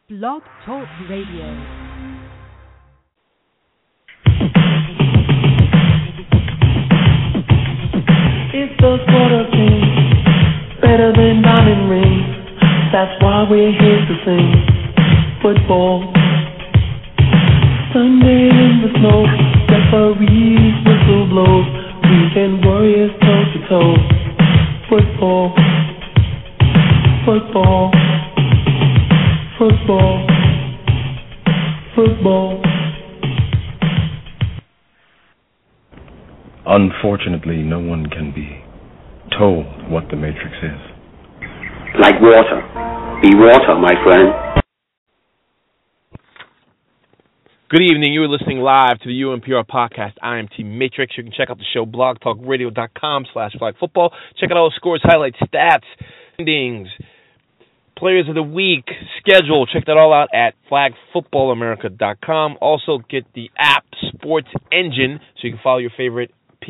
Blog Talk Radio. It's the sort of thing better than diamond rings. That's why we're here to sing football. Sunday in the snow, referees whistle blows. Weekend warriors toe to toe. Football, football, football, football. Unfortunately, no one can be told what the Matrix is. Like water. Be water, my friend. Good evening. You are listening live to the UMPR podcast, IMT Matrix. You can check out the show, blogtalkradio.com/flagfootball. Check out all the scores, highlights, stats, endings, players of the week, schedule. Check that all out at flagfootballamerica.com. Also, get the app Sports Engine so you can follow your favorite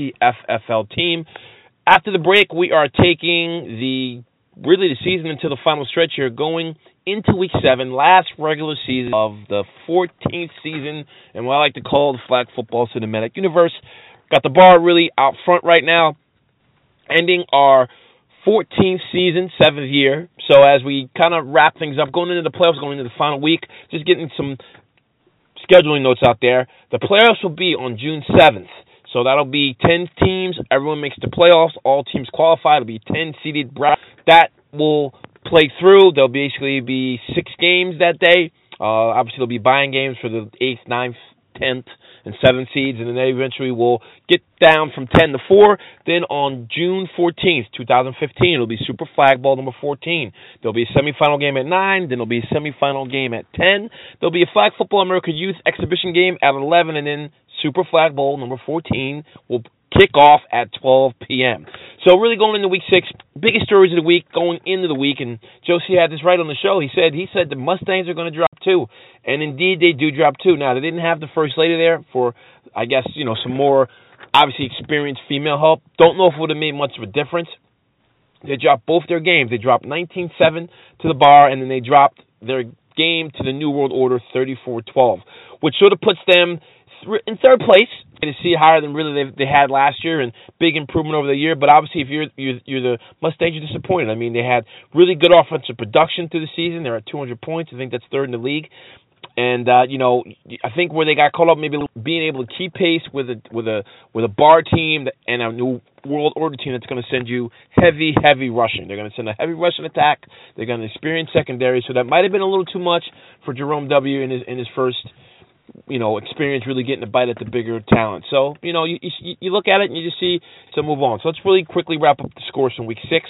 PFFL team. After the break, we are taking the season into the final stretch here, going into Week 7, last regular season of the 14th season, and what I like to call the Flag Football Cinematic Universe. Got the bar really out front right now, ending our 14th season, 7th year. So as we kind of wrap things up, going into the playoffs, going into the final week, just getting some scheduling notes out there. The playoffs will be on June 7th. So that'll be 10 teams. Everyone makes the playoffs. All teams qualify. It'll be 10 seeded. That will play through. There'll basically be 6 games that day. Obviously, there'll be buying games for the 8th, 9th, 10th, and 7th seeds. And then they eventually will get down from 10 to 4. Then on June 14th, 2015, it'll be Super Flag Bowl number 14. There'll be a semifinal game at 9. Then there'll be a semifinal game at 10. There'll be a Flag Football America Youth Exhibition game at 11. And then Super Flag Bowl number 14 will kick off at 12 p.m. So really going into Week 6, biggest stories of the week going into the week, and Josie had this right on the show. He said the Mustangs are going to drop 2, and indeed they do drop 2. Now, they didn't have the first lady there for, I guess, some more obviously experienced female help. Don't know if it would have made much of a difference. They dropped both their games. They dropped 19-7 to the Bar, and then they dropped their game to the New World Order 34-12, which sort of puts them in third place, to see higher than really they had last year, and big improvement over the year. But obviously, if you're the Mustangs, you're disappointed. I mean, they had really good offensive production through the season. They're at 200 points. I think that's third in the league. And I think where they got caught up, maybe being able to keep pace with a Bar team and a New World Order team that's going to send you heavy rushing. They're going to send a heavy rushing attack. They're going to experience secondary. So that might have been a little too much for Jerome W. in his first experience, really getting a bite at the bigger talent. So, you look at it and you just see to move on. So let's really quickly wrap up the scores from Week 6.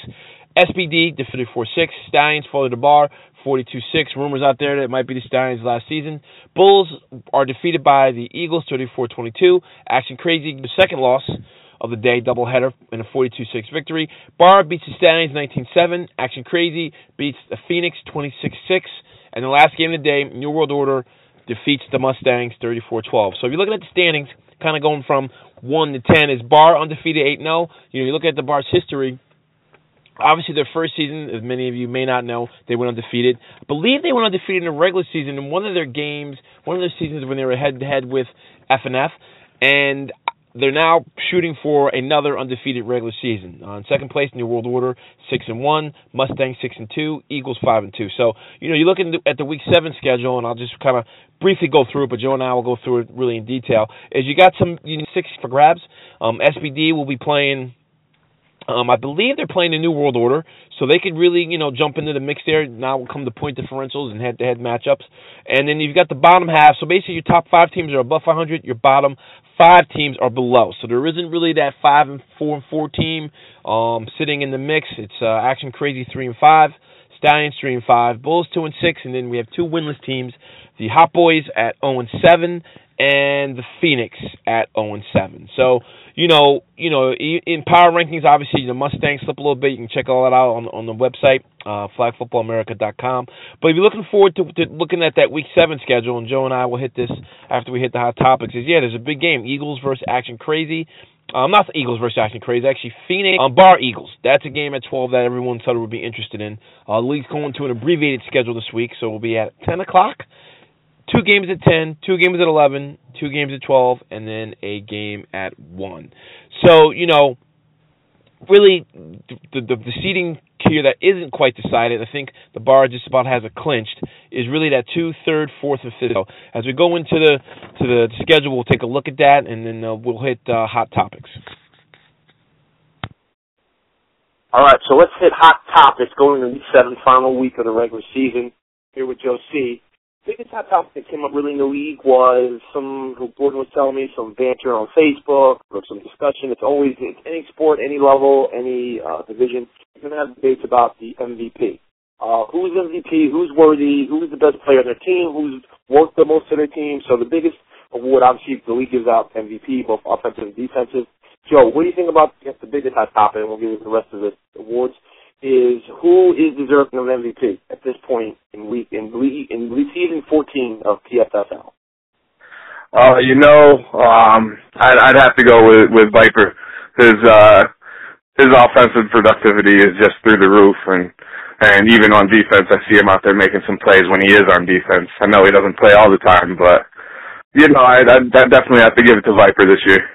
SBD defeated 4-6. Stallions followed the Bar 42-6. Rumors out there that it might be the Stallions last season. Bulls are defeated by the Eagles 34-22. Action Crazy, the second loss of the day, doubleheader in a 42-6 victory. Bar beats the Stallions 19-7. Action Crazy beats the Phoenix 26-6. And the last game of the day, New World Order defeats the Mustangs 34-12. So if you're looking at the standings, kind of going from 1 to 10, is Bar undefeated 8-0. You look at the Bar's history. Obviously, their first season, as many of you may not know, they went undefeated. I believe they went undefeated in the regular season in one of their seasons when they were head-to-head with FNF. And they're now shooting for another undefeated regular season. In second place, New World Order, 6-1. Mustangs 6-2. Eagles 5-2. So, you look at the Week 7 schedule, and I'll just kind of briefly go through it, but Joe and I will go through it really in detail. Is you got some 6 for grabs. SBD will be playing. I believe they're playing the New World Order, so they could really, jump into the mix there. Now will come the point differentials and head-to-head matchups. And then you've got the bottom half. So basically your top 5 teams are above 500. Your bottom 5 teams are below. So there isn't really that 5-4 team sitting in the mix. It's Action Crazy 3-5, Stallions 3-5, Bulls 2-6, and then we have 2 winless teams. The Hot Boys at 0-7, and the Phoenix at 0-7. So, in power rankings, obviously the Mustangs slip a little bit. You can check all that out on the website, flagfootballamerica.com. But if you're looking forward to looking at that Week 7 schedule, and Joe and I will hit this after we hit the hot topics, there's a big game, Eagles versus Action Crazy. Not the Eagles versus Action Crazy, actually Phoenix Bar Eagles. That's a game at 12 that everyone thought would be interested in. The league's going to an abbreviated schedule this week, so we'll be at 10 o'clock. 2 games at 10, 2 games at 11, 2 games at 12, and then a game at 1. So, really, the seeding here that isn't quite decided, I think the Bar just about has it clinched, is really that 2, 3rd, 4th, and 5th. So as we go into the schedule, we'll take a look at that, and then we'll hit hot topics. All right, so let's hit hot topics going into Week 7, final week of the regular season. Here with Joe C. Biggest hot topic that came up really in the league was who Gordon was telling me, some banter on Facebook or some discussion. It's any sport, any level, any division. You're going to have debates about the MVP. Who's MVP? Who's worthy? Who's the best player on their team? Who's worked the most of their team? So the biggest award, obviously, the league gives out MVP, both offensive and defensive. Joe, what do you think about the biggest hot topic, and we'll give you the rest of the awards, is who is deserving of MVP at this point in season 14 of PFFL? I'd have to go with Viper. His offensive productivity is just through the roof, and even on defense, I see him out there making some plays when he is on defense. I know he doesn't play all the time, but I'd definitely have to give it to Viper this year.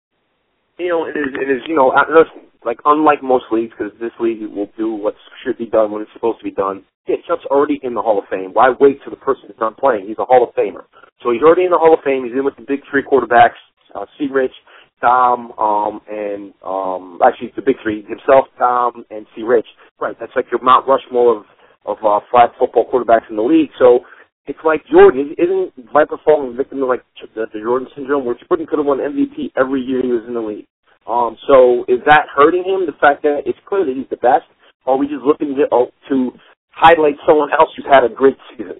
Unlike most leagues, because this league will do what should be done when it's supposed to be done. Yeah, Chuck's already in the Hall of Fame. Why wait till the person is done playing? He's a Hall of Famer. So he's already in the Hall of Fame. He's in with the big 3 quarterbacks, C. Rich, Dom, actually the big 3, himself, Dom, and C. Rich. Right, that's like your Mount Rushmore of flag football quarterbacks in the league. So it's like Jordan. Isn't Viper falling victim to the Jordan syndrome, where Jordan could have won MVP every year he was in the league? So is that hurting him, the fact that it's clear that he's the best, or are we just looking to highlight someone else who's had a great season?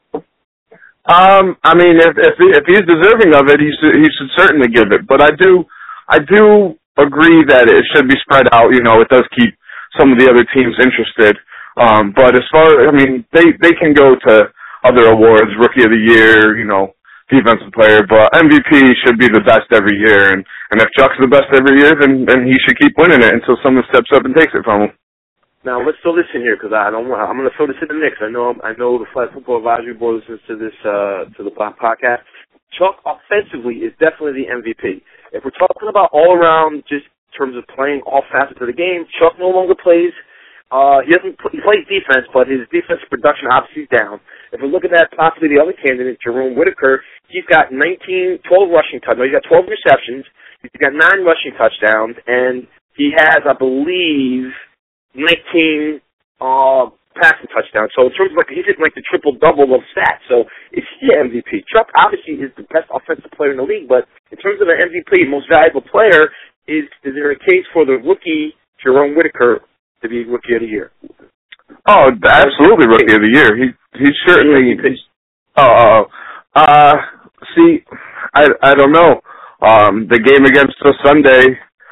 If he's deserving of it, he should certainly give it. But I do agree that it should be spread out. It does keep some of the other teams interested. But as far, they can go to other awards, Rookie of the Year, defensive player, but MVP should be the best every year, and if Chuck's the best every year, then he should keep winning it until someone steps up and takes it from him. Now let's throw this in here, because I'm going to throw this in the mix. I know the Flag Football Advisory Board listens to this to the podcast. Chuck offensively is definitely the MVP. If we're talking about all around, just in terms of playing all facets of the game, Chuck no longer plays. He plays defense, but his defensive production obviously is down. If we're looking at possibly the other candidate, Jerome Whitaker, he's got 12 rushing touchdowns. He's got 12 receptions. He's got 9 rushing touchdowns, and he has, I believe, 19 passing touchdowns. So in terms of he's hitting the triple-double of stats. So is he the MVP? Chuck obviously is the best offensive player in the league, but in terms of the MVP, most valuable player, is there a case for the rookie, Jerome Whitaker, to be Rookie of the Year? Oh, absolutely Rookie of the Year. He's certainly. See, I don't know. The game against us Sunday,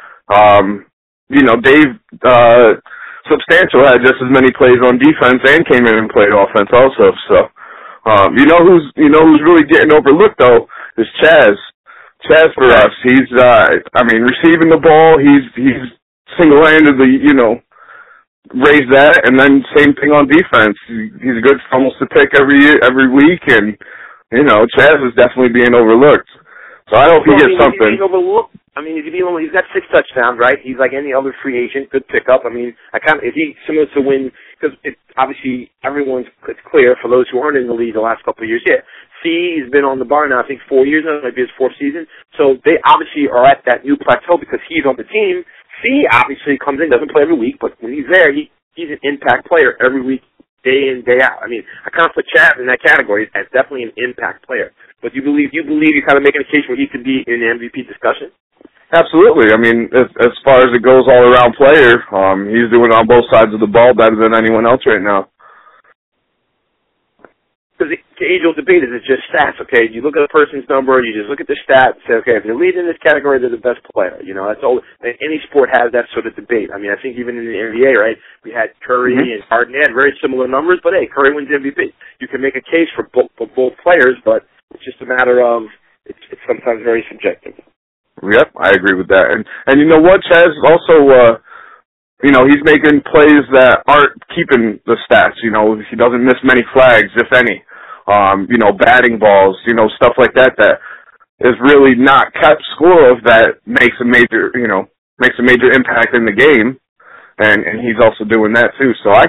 Dave Substantial had just as many plays on defense and came in and played offense also. So, who's really getting overlooked though is Chaz. Chaz for us. He's receiving the ball. He's single-handedly, raise that, and then same thing on defense. He's a good fumbles to pick every week, and Chaz is definitely being overlooked. So I hope he gets something. He's got 6 touchdowns, right? He's like any other free agent, good pickup. Is he similar to when? Because obviously it's clear for those who aren't in the league the last couple of years. Yeah, C has been on the bar now, I think 4 years now, maybe his 4th season. So they obviously are at that new plateau because he's on the team. C obviously comes in, doesn't play every week, but when he's there, he's an impact player every week, day in, day out. I can't put Chaz in that category as definitely an impact player. But you believe you're kind of making a case where he could be in the MVP discussion? Absolutely. As far as it goes all-around player, he's doing it on both sides of the ball better than anyone else right now. To because the age-old debate is it's just stats, okay? You look at a person's number, you just look at the stats, say, okay, if they're leading in this category, they're the best player. You know, that's all. Any sport has that sort of debate. I mean, I think even in the NBA, right, we had Curry and Harden. They had very similar numbers, but hey, Curry wins MVP. You can make a case for both players, but it's just a matter of it's sometimes very subjective. Yep, I agree with that. And you know what, Chaz? Also, you know, he's making plays that aren't keeping the stats. You know, he doesn't miss many flags, if any. You know, batting balls, you know, stuff like that is really not kept score of that makes a major impact in the game. And he's also doing that too. So that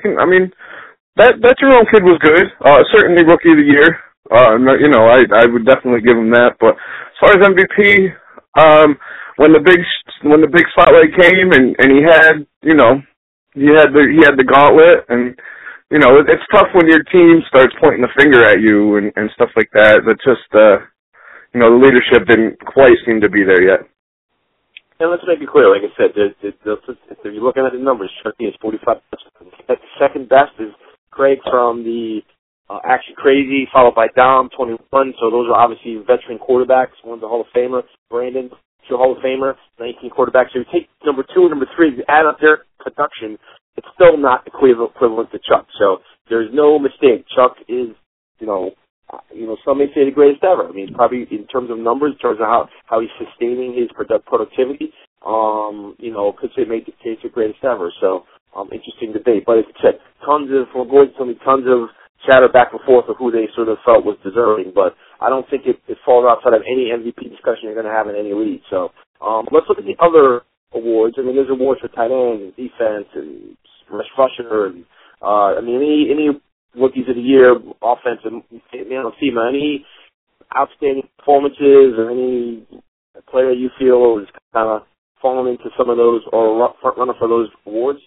Jerome kid was good. Certainly rookie of the year. You know, I would definitely give him that. But as far as MVP, when the big spotlight came and he had, you know, he had the gauntlet, and you know, it's tough when your team starts pointing the finger at you and stuff like that. That just you know, the leadership didn't quite seem to be there yet. And let's make it clear, like I said, if you're looking at the numbers, Chucky is 45. The second best is Craig from the Action Crazy, followed by Dom, 21. So those are obviously veteran quarterbacks. One's a Hall of Famer. Brandon, a Hall of Famer, 19 quarterbacks. So you take number 2 and number 3, you add up their production, it's still not equivalent to Chuck. So there's no mistake. Chuck is, you know, some may say the greatest ever. I mean, probably in terms of numbers, in terms of how he's sustaining his productivity, you know, could say make the case the greatest ever. So, interesting debate. But as I said, tons of chatter back and forth of who they sort of felt was deserving. But I don't think it falls outside of any MVP discussion you're going to have in any league. So, let's look at the other awards. I mean, there's awards for tight end and defense and rush rusher and, I mean, any rookies of the year, offense, and FEMA, any outstanding performances or any player you feel is kind of falling into some of those or front runner for those awards?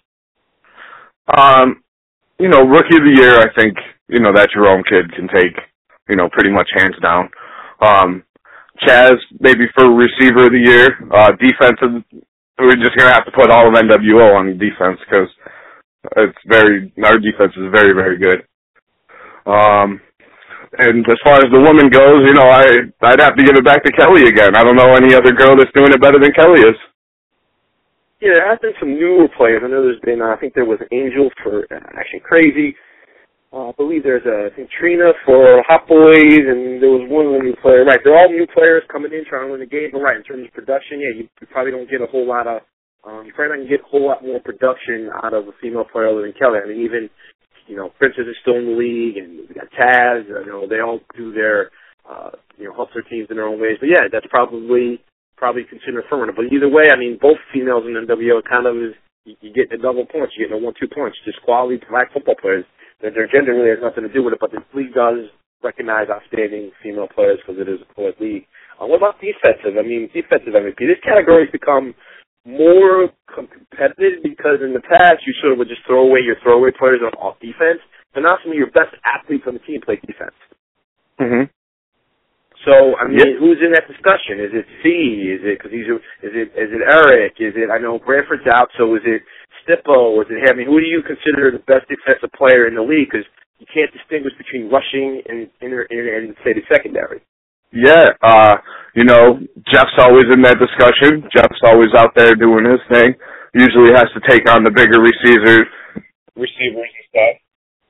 You know, rookie of the year, I think, you know, that Jerome kid can take, you know, pretty much hands down. Chaz, maybe for receiver of the year. Defensive, we're just going to have to put all of NWO on defense because our defense is very, very good. And as far as the woman goes, you know, I'd have to give it back to Kelly again. I don't know any other girl that's doing it better than Kelly is. Yeah, there have been some newer players. I know there's been, I think there was Angel for Action Crazy. I believe there's Trina for Hot Boys, and there was one other new player. Right, they're all new players coming in trying to win the game. But right, in terms of production, yeah, you probably don't get a whole lot of, you probably not get a whole lot more production out of a female player other than Kelly. I mean, even, you know, Princess is still in the league, and we got Taz. You know, they all do their, you know, help their teams in their own ways. But yeah, that's probably considered a front runner. But either way, I mean, both females in NWO kind of is, you get the double points, you get the 1-2 points, just quality black football players. Their gender really has nothing to do with it, but the league does recognize outstanding female players because it is a co-ed league. What about defensive? I mean, defensive MVP. This category has become more competitive because in the past you sort of would just throw away your throwaway players off defense, but now some of your best athletes on the team play defense. Mm-hmm. So, I mean, who's in that discussion? Is it C? Is it Eric? Is it, I know Bradford's out, so is it Stippo? Or is it, I mean, who do you consider the best defensive player in the league? Because you can't distinguish between rushing and say, the secondary. Yeah, you know, Jeff's always in that discussion. Jeff's always out there doing his thing. Usually has to take on the bigger receivers and stuff.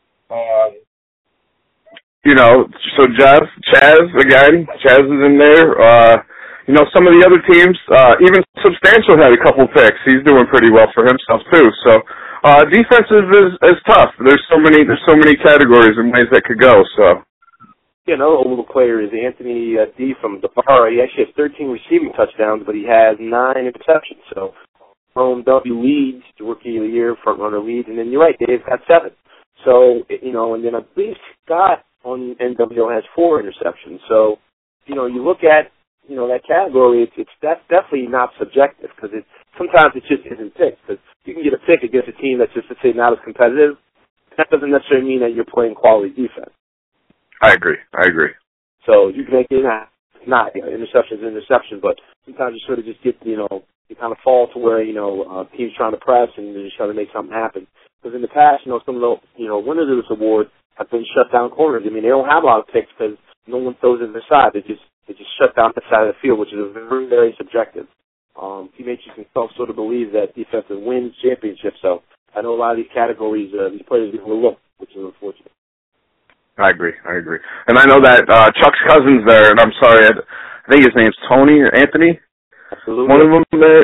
You know, so Chaz is in there. You know, some of the other teams, even Substantial had a couple picks. He's doing pretty well for himself too. So, defense is tough. There's so many categories and ways that could go. So, you know, a little player is Anthony D from DeBarra. He actually has 13 receiving touchdowns, but he has 9 interceptions. So, Jerome W leads the rookie of the year, front runner leads, and then you're right, Dave's got 7. So, you know, and then I believe Scott on NWO has 4 interceptions. So, you know, you look at, you know, that category, that's definitely not subjective because sometimes it just isn't picked. Because you can get a pick against a team that's just to say not as competitive. That doesn't necessarily mean that you're playing quality defense. I agree. So you can make it not you know, interception's an interception, but sometimes you sort of just get, you know, you kind of fall to where, you know, teams trying to press and they're just trying to make something happen. Because in the past, you know, some of the, you know, winners of this award have been shut down corners. I mean, they don't have a lot of picks because no one throws it to their side. They just shut down the side of the field, which is very, very subjective. Teammates can sort of believe that defense wins championships. So I know a lot of these categories, these players get overlooked, which is unfortunate. I agree. And I know that Chuck's cousin's there, and I'm sorry, I think his name's Tony or Anthony. Absolutely. One of them there.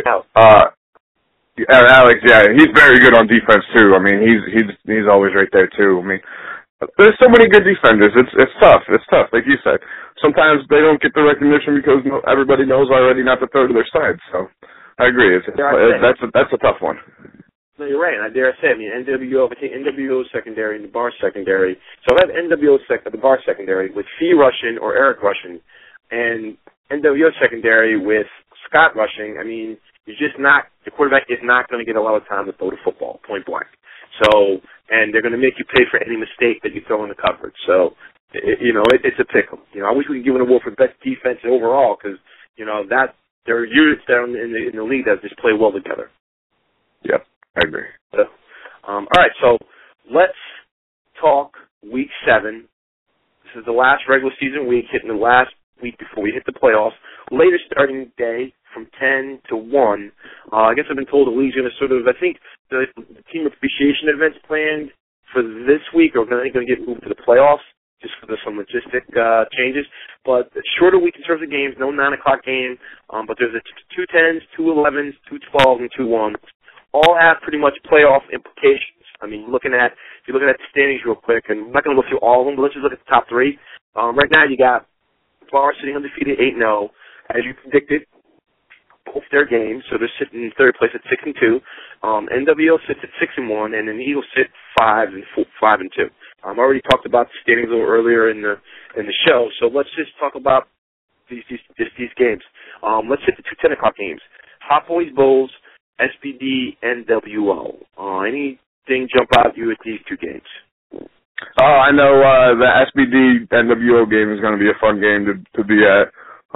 Alex, yeah, he's very good on defense too. I mean, he's always right there too. I mean, there's so many good defenders. It's tough. Like you said, sometimes they don't get the recognition because everybody knows already not to throw to their side. So I agree. That's a tough one. No, you're right. I dare say. I mean, NWO secondary and the bar secondary. So I have the bar secondary with Fee rushing or Eric rushing, and NWO secondary with Scott rushing. I mean, the quarterback is not going to get a lot of time to throw the football, point blank. So, and they're going to make you pay for any mistake that you throw in the coverage. So, it's a pickle. I wish we could give an award for best defense overall because, that there are units down in the league that just play well together. Yep. I agree. All right, so let's talk Week 7. This is the last regular season week, hitting the last week before we hit the playoffs. Later starting day from 10 to 1. I guess I've been told the league's going to I think the team appreciation events planned for this week are going to get moved to the playoffs just for some logistic changes. But shorter week in terms of games, no 9 o'clock game, but there's 2 10s, 2 11s, 2 12s, and 2 1s. All have pretty much playoff implications. I mean, if you're looking at the standings real quick, and I'm not going to go through all of them, but let's just look at the top 3. Right now you got Florida sitting undefeated 8-0, as you predicted, both their games, so they're sitting in third place at 6-2. NWO sits at 6-1, and then the Eagles sit 5-2. I already talked about the standings a little earlier in the show, so let's just talk about these games. Let's hit the 2 10 o'clock games. Hot Boys Bulls, SBD, NWO. Anything jump out at you at these 2 games? Oh, I know the SBD NWO game is going to be a fun game to be at.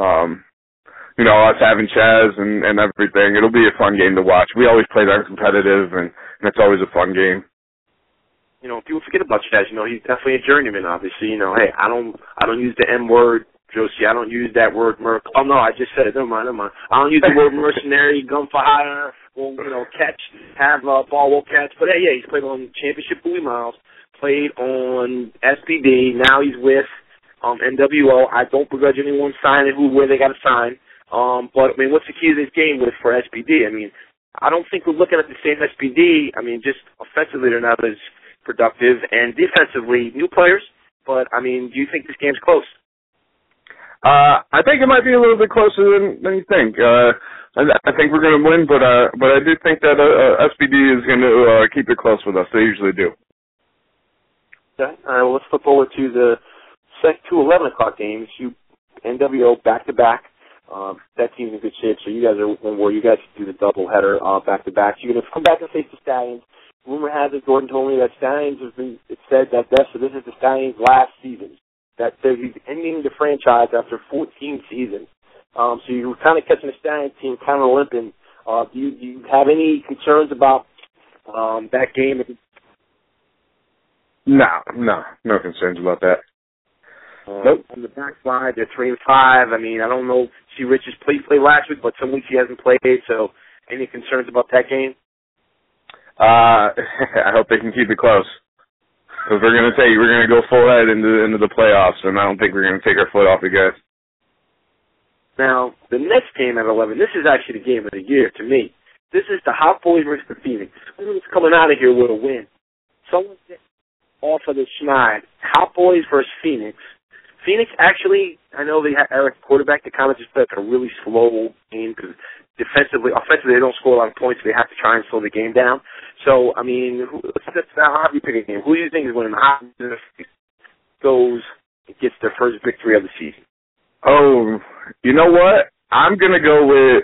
Us having Chaz and everything. It'll be a fun game to watch. We always play that competitive, and it's always a fun game. People forget about Chaz. He's definitely a journeyman, obviously. Hey, I don't use the M word. Josie, I don't use that word Oh, no, I just said it. Never mind. I don't use the word mercenary, gun for hire, ball will catch. But, hey, yeah, he's played on Championship Bowie Miles, played on SBD. Now he's with NWO. I don't begrudge anyone signing where they got to sign. But, I mean, what's the key to this game for SBD? I mean, I don't think we're looking at the same SBD. I mean, just offensively they're not as productive. And defensively, new players. But, I mean, do you think this game's close? I think it might be a little bit closer than you think. I think we're going to win, but I do think that SBD is going to keep it close with us. They usually do. Okay. All right, well, let's flip over to the 2 11 o'clock games. NWO back-to-back. That team's in good shape, so you guys are where you guys do the doubleheader back-to-back. So you're going to come back and face the Stallions. Rumor has it, Gordon told me that Stallions it said that this is the Stallions' last season. That he's ending the franchise after 14 seasons. So you're kind of catching the Stallions team kind of limping. Do you have any concerns about that game? No concerns about that. Nope. On the backside, they're 3-5. I mean, I don't know. See, Rich's played last week, but some weeks he hasn't played. So, any concerns about that game? I hope they can keep it close. Because we're going to go full head into the playoffs, and I don't think we're going to take our foot off the gas. Now, the next game at 11, this is actually the game of the year to me. This is the Hot Boys versus the Phoenix. Who's coming out of here with a win? Someone get off of the schneid. Hot Boys versus Phoenix. Phoenix actually, I know they have Eric quarterback. They kind of just played a really slow game because offensively, they don't score a lot of points. So they have to try and slow the game down. So, I mean, how do you pick a game? Who do you think is winning the Hot Boys goes and gets their first victory of the season? Oh, you know what? I'm going to go with,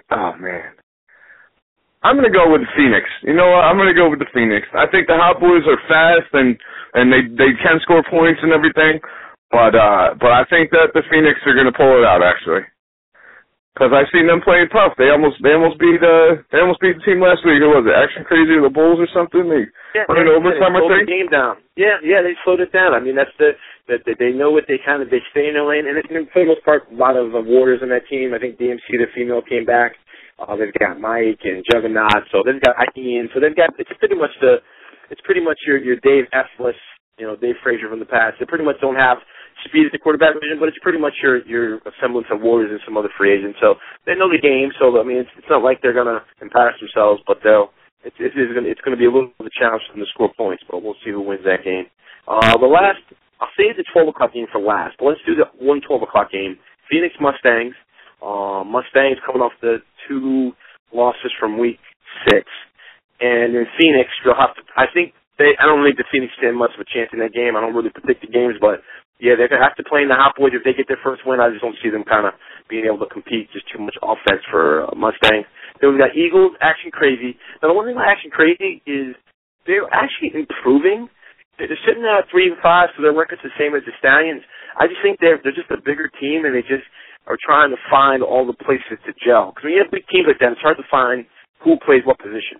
I'm going to go with the Phoenix. You know what? I'm going to go with the Phoenix. I think the Hot Boys are fast and they can score points and everything, but I think that the Phoenix are going to pull it out, actually. Because I seen them playing tough. They almost beat the team last week. Who was it? Action Crazy or the Bulls or something? They went in overtime, I think. The game down. Yeah, they slowed it down. I mean, that's they know what they stay in their lane, and for the most part, a lot of Warriors on that team. I think DMC, the female, came back. They've got Mike and Juggernaut, so they've got Ian. So they've got it's pretty much your Dave F-less, Dave Frazier from the past. They pretty much don't have speed at the quarterback position, but it's pretty much your semblance of Warriors and some other free agents. So they know the game. So I mean, it's not like they're gonna embarrass themselves, but it's gonna be a little bit of a challenge for them to score points. But we'll see who wins that game. I'll save the 12 o'clock game for last, but let's do the 12 o'clock game. Phoenix Mustangs. Mustangs coming off the 2 losses from week 6, and in Phoenix, you'll have to. I don't think the Phoenix stand much of a chance in that game. I don't really predict the games, but yeah, they're going to have to play in the Hot Boys. If they get their first win, I just don't see them kind of being able to compete. Just too much offense for Mustangs. Then we got Eagles, Action Crazy. Now, the one thing about Action Crazy is they're actually improving. They're sitting at 3-5, so their record's the same as the Stallions. I just think they're just a bigger team, and they just are trying to find all the places to gel. Because when you have big teams like that, it's hard to find who plays what position.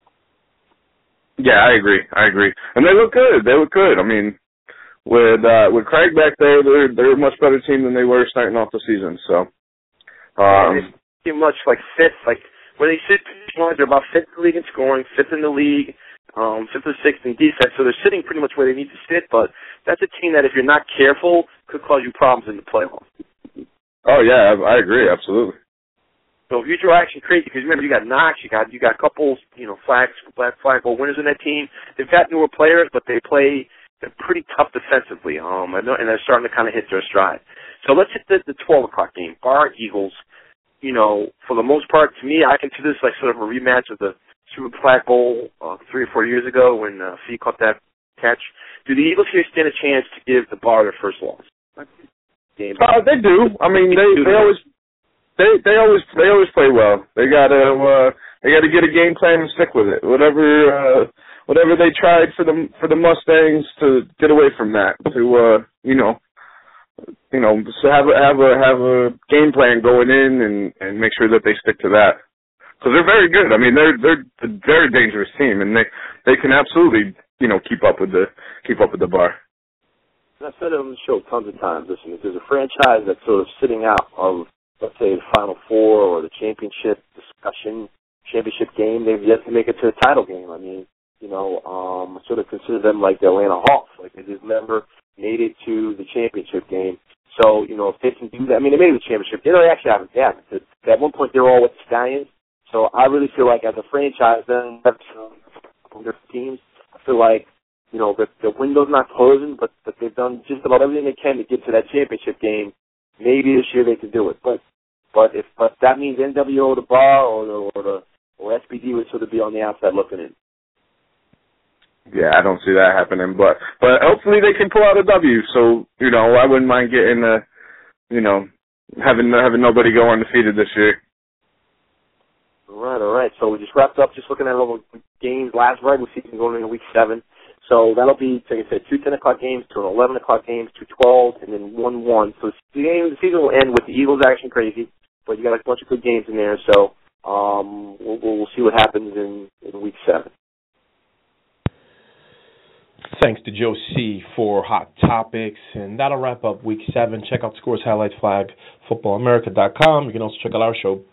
Yeah, I agree. And they look good. I mean, with Craig back there, they're a much better team than they were starting off the season. So, they're pretty much like fifth. Like when they sit position-wise, they're about fifth in the league in scoring, fifth in the league, fifth or sixth in defense. So they're sitting pretty much where they need to sit. But that's a team that, if you're not careful, could cause you problems in the playoffs. Oh yeah, I agree, absolutely. So if you draw Action Crazy, because remember you got Knox, you got a couple, black flagpole winners in that team. They've got newer players, but they're pretty tough defensively. And they're starting to kind of hit their stride. So let's hit the 12 o'clock game. Bar Eagles. For the most part, to me, I consider this like sort of a rematch of the Super Flag Bowl 3 or 4 years ago when Fee caught that catch. Do the Eagles here stand a chance to give the Bar their first loss? They do. I mean, they always play well. They gotta get a game plan and stick with it. Whatever they tried for the Mustangs to get away from that, to so have a game plan going in and make sure that they stick to that. Because they're very good. I mean, they're a very dangerous team, and they can absolutely keep up with the Bar. I've said it on the show tons of times. Listen, if there's a franchise that's sort of sitting out of, let's say, the Final Four or the championship discussion, championship game, they've yet to make it to the title game. I mean, I sort of consider them like the Atlanta Hawks. Like, they just never made it to the championship game. So, if they can do that, I mean, they made it to the championship. They don't actually have it yet. At one point, they were all with the Stallions. So I really feel like as a franchise, then have different teams. I feel like, the window's not closing, but they've done just about everything they can to get to that championship game. Maybe this year they can do it. But that means NWO, the Bar, or SBD would sort of be on the outside looking in. Yeah, I don't see that happening, but hopefully they can pull out a W. So I wouldn't mind getting having nobody go undefeated this year. All right. So we just wrapped up just looking at all the games last regular season going into week 7. So that'll be, like I said, 2 10 o'clock games, 2 11 o'clock games, 2 12, and then 1 1. So the season will end with the Eagles Action Crazy, but you got a bunch of good games in there. So we'll see what happens in week 7. Thanks to Joe C. for Hot Topics, and that'll wrap up week 7. Check out Scores Highlights, FlagFootballAmerica.com. You can also check out our show,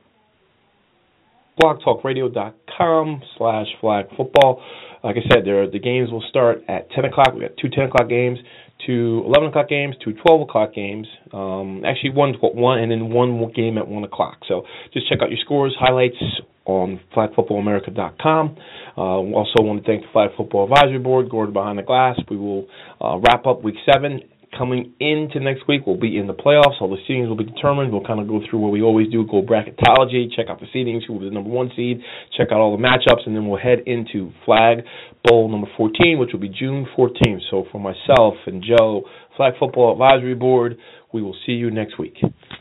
blogtalkradio.com/flagfootball. Like I said, the games will start at 10 o'clock. We got 2 10 o'clock games, 2 11 o'clock games, 2 12 o'clock games. Actually, one and then one game at 1 o'clock. So just check out your Scores Highlights on FlagFootballAmerica.com. Also want to thank the Flag Football Advisory Board, Gordon Behind the Glass. We will wrap up week 7. Coming into next week, we'll be in the playoffs. All the seedings will be determined. We'll kind of go through what we always do, go bracketology, check out the seedings, who was the number 1 seed, check out all the matchups, and then we'll head into Flag Bowl number 14, which will be June 14th. So for myself and Joe, Flag Football Advisory Board, we will see you next week.